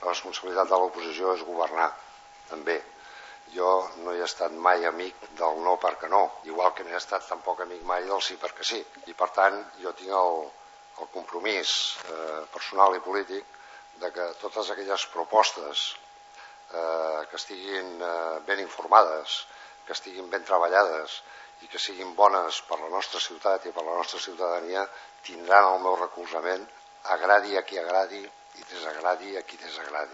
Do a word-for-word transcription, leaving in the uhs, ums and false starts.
la responsabilitat de l'oposició és governar, també. Jo no he estat mai amic del no perquè no, igual que no he estat tampoc amic mai del sí perquè sí. I per tant jo tinc el, el compromís eh, personal i polític de que totes aquelles propostes eh, que estiguin eh, ben informades, que estiguin ben treballades i que siguin bones per la nostra ciutat i per la nostra ciutadania tindran el meu recolzament, agradi a qui agradi i desagradi a qui desagradi.